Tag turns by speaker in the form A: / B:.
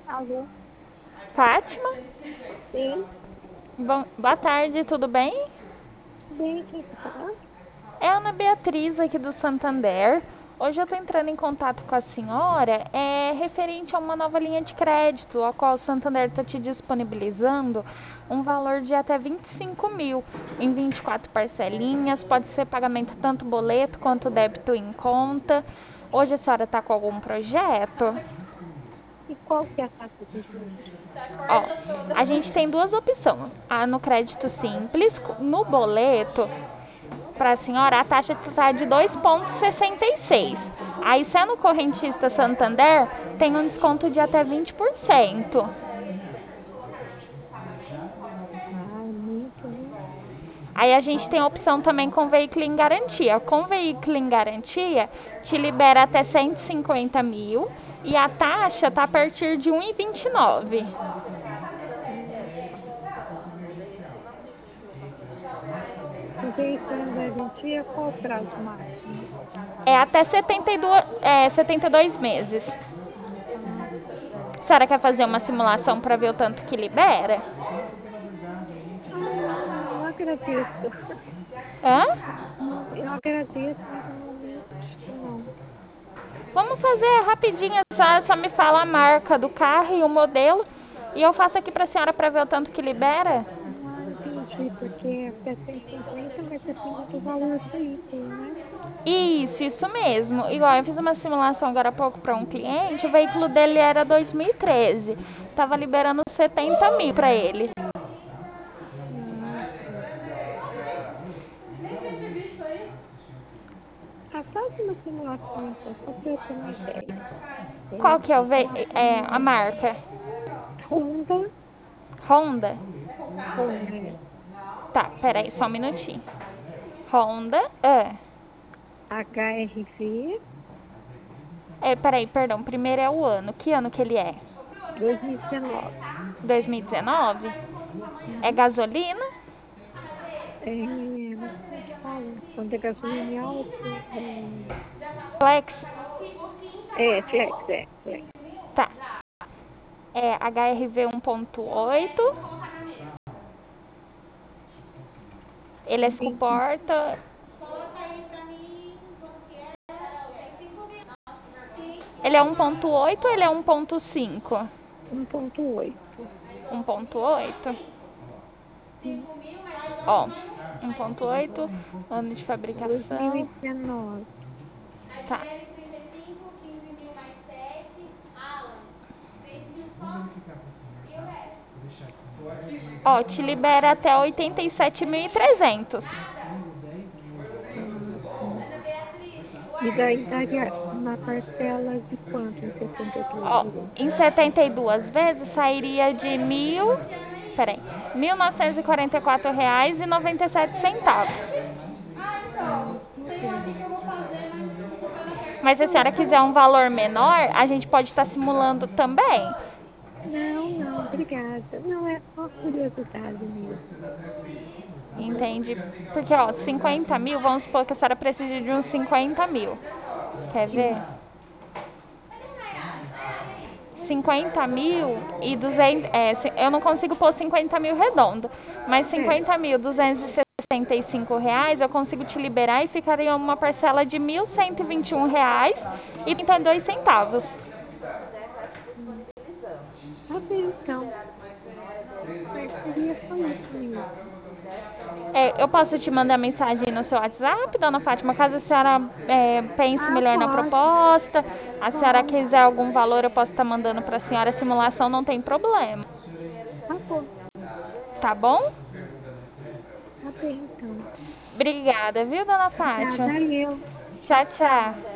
A: Alô?
B: Fátima,
A: Sim,
B: boa tarde, tudo bem?
A: bem, quem está falando?
B: É a Ana Beatriz aqui do Santander. Hoje eu estou entrando em contato com a senhora, referente a uma nova linha de crédito, a qual o Santander está te disponibilizando um valor de até 25 mil em 24 parcelinhas, pode ser pagamento tanto boleto quanto débito em conta. Hoje a senhora está com algum projeto?
A: E qual que é a taxa de juros?
B: Ó, a gente tem duas opções. No crédito simples, no boleto, para a senhora, a taxa está de 2,66. Aí, sendo correntista Santander, tem um desconto de até 20%.
A: Ah, é muito, né?
B: Aí a gente tem a opção também com veículo em garantia. Com veículo em garantia, te libera até 150 mil e a taxa está a partir de 1,29.
A: Hum, O veículo em garantia, qual o prazo máximo?
B: É até 72 meses.
A: Ah,
B: A senhora quer fazer uma simulação para ver o tanto que libera?
A: eu agradeço.
B: Hã?
A: Eu agradeço, mas no momento acho que não.
B: Vamos fazer rapidinho. A senhora só me fala a marca do carro e o modelo. E eu faço aqui para a senhora para ver o tanto que libera.
A: Ah, entendi, porque é até 150, mas depende do valor do veículo, né?
B: Isso mesmo. Igual eu fiz uma simulação agora há pouco para um cliente. O veículo dele era 2013. Tava liberando 70 mil para ele.
A: Ah, sim. Ah, faz uma simulação então, só para eu ter uma ideia.
B: Qual
A: É,
B: que é, a marca?
A: Honda,
B: Honda?
A: Honda,
B: Tá, peraí, só um minutinho. Honda.
A: HRV
B: Peraí, perdão. Primeiro é o ano. Que ano que ele é?
A: 2019.
B: 2019? É
A: Uhum.
B: gasolina?
A: Como que fala? Quando é gasolina alto,
B: Flex?
A: flex, flex.
B: Tá. É HRV 1.8. Ele
A: Entendi.
B: suporta. Ele é 1.8 ou ele é 1.5?
A: 1,8.
B: 1.8.
A: Sim,
B: Ó, 1.8, ano de fabricação.
A: 2019.
B: Tá. Ó, te libera até 87.300.
A: Ah, sim. E daí daria uma parcela de quanto em 72
B: Ó,
A: vezes?
B: em 72 vezes sairia de peraí, R$ 1.944,97.
A: Tá bom.
B: Mas se a
A: Não,
B: senhora quiser um valor menor, a gente pode estar simulando também.
A: não, obrigada. Não, é só curiosidade mesmo.
B: Entende? Porque, ó, 50 mil, vamos supor que a senhora precise de uns 50 mil. Quer ver?
A: Sim,
B: 50 mil e 200. Eu não consigo pôr 50 mil redondo, mas
A: é.
B: 50 mil, R$ 265, eu consigo te liberar e ficaria uma parcela de R$ 1.121,32.
A: Hum, Tá bem, então. Mas seria só isso mesmo.
B: Eu posso te mandar mensagem no seu WhatsApp, dona Fátima, caso a senhora pense
A: Ah,
B: melhor na
A: pode,
B: proposta, a senhora
A: pode.
B: quiser algum valor, eu posso estar mandando para a senhora a simulação, não tem problema.
A: Tá bom,
B: Tá bom?
A: tá bem, então.
B: Obrigada, viu, dona Fátima?
A: Obrigada eu. Tchau,
B: Tchau,
A: tchau.
B: tchau.